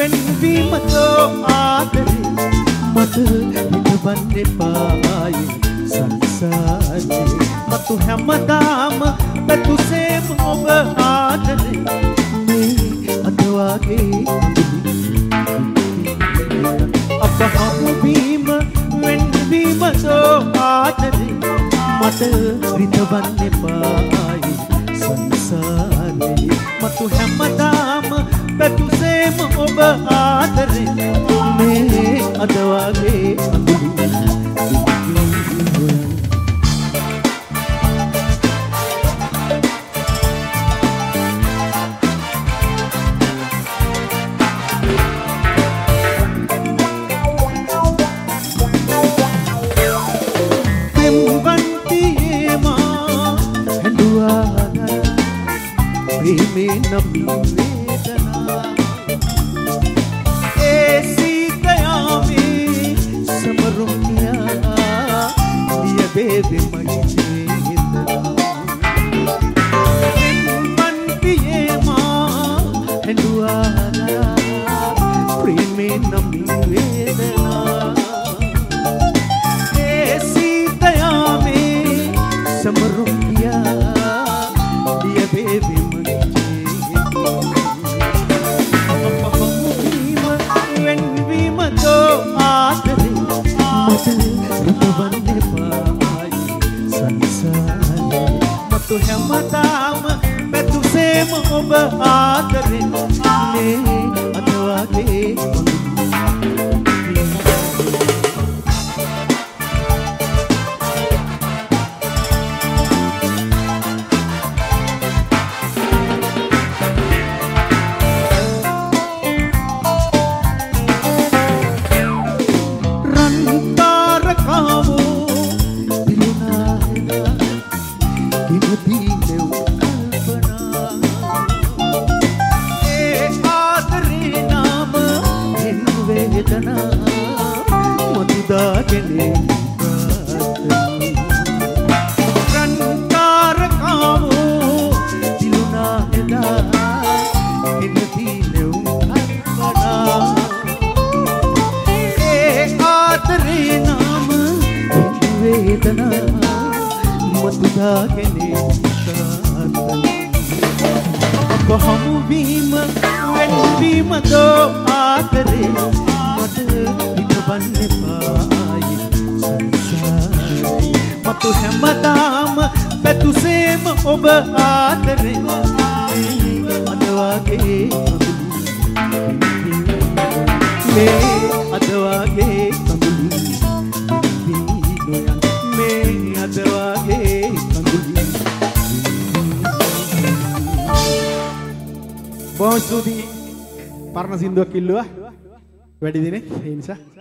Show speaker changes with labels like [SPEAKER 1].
[SPEAKER 1] වෙන්වීමතෝ ආදරේ මට හිතවන්න එපායි සංසාරේ මතු හැමදාම පැතුසේම ඔබ ආදරේ මේ අද වගේ අප හමුවීම වෙන්වීමතෝ ආදරේ මට හිතවන්න එපායි සංසාරේ මතු හැමදාම පැතුසේම ඔබ ආදරේ මේ අද වගේ प्रेमे नमी वेदना ऐसी गया में समरुनिया दिया बेबे मई चेतना मन पिए माँ हेंडुआना प्रेमे नमी वेदना ऐसी गया में समरुनिया दिया बेबे मत හැමදාම පැතුසේම ඔබ ආදරේ මේ අද වගේ अब हमुवීම වෙන්වීම දෝ ආදරේ මට හිතවන්න එපායි සංසාරේ මතු හැමදාම පැතුසේම ඔබ ආදරේ අද වගේ මේ අද වගේ මේ අද වගේ බොහොම ස්තුතියි පරණ සින්දුවක් කිල්ලුවා වැඩි දිනේ ඒ නිසා